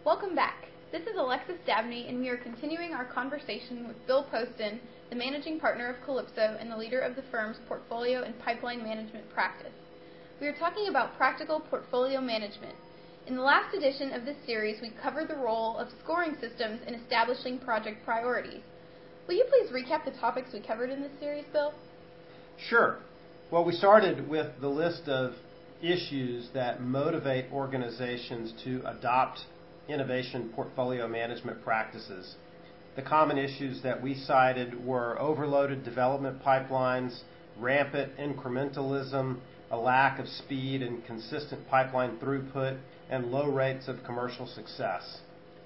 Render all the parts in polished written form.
Welcome back. This is Alexis Dabney, and we are continuing our conversation with Bill Poston, the managing partner of Calypso and the leader of the firm's portfolio and pipeline management practice. We are talking about practical portfolio management. In the last edition of this series, we covered the role of scoring systems in establishing project priorities. Will you please recap the topics we covered in this series, Bill? Sure. Well, we started with the list of issues that motivate organizations to adopt innovation portfolio management practices. The common issues that we cited were overloaded development pipelines, rampant incrementalism, a lack of speed and consistent pipeline throughput, and low rates of commercial success.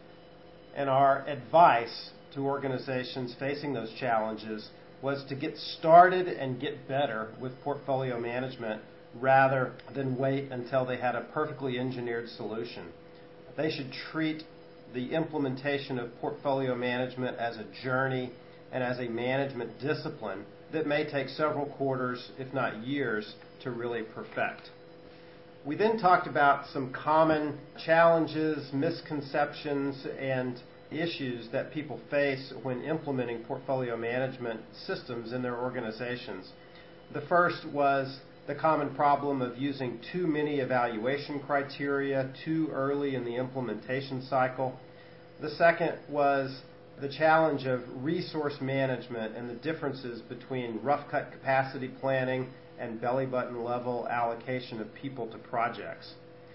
And our advice to organizations facing those challenges was to get started and get better with portfolio management rather than wait until they had a perfectly engineered solution. They should treat the implementation of portfolio management as a journey and as a management discipline that may take several quarters, if not years, to really perfect. We then talked about some common challenges, misconceptions, and issues that people face when implementing portfolio management systems in their organizations. The first was the common problem of using too many evaluation criteria too early in the implementation cycle. The second was the challenge of resource management and the differences between rough cut capacity planning and belly button level allocation of people to projects.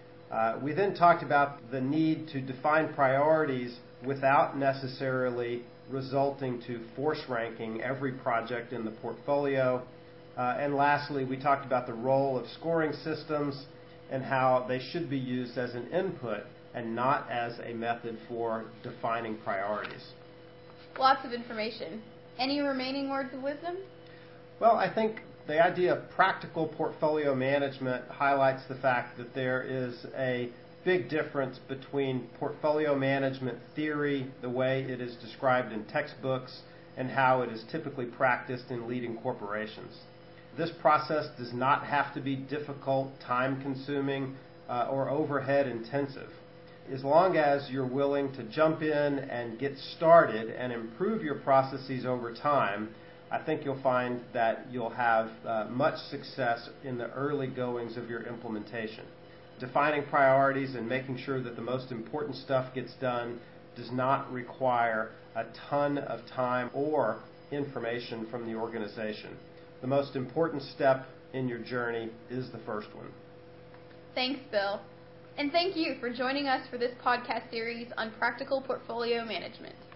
We then talked about the need to define priorities without necessarily resulting to force ranking every project in the portfolio. And lastly, we talked about the role of scoring systems and how they should be used as an input and not as a method for defining priorities. Lots of information. Any remaining words of wisdom? Well, I think the idea of practical portfolio management highlights the fact that there is a big difference between portfolio management theory, the way it is described in textbooks, and how it is typically practiced in leading corporations. This process does not have to be difficult, time-consuming, or overhead-intensive. As long as you're willing to jump in and get started and improve your processes over time, I think you'll find that you'll have much success in the early goings of your implementation. Defining priorities and making sure that the most important stuff gets done does not require a ton of time or information from the organization. The most important step in your journey is the first one. Thanks, Bill. And thank you for joining us for this podcast series on practical portfolio management.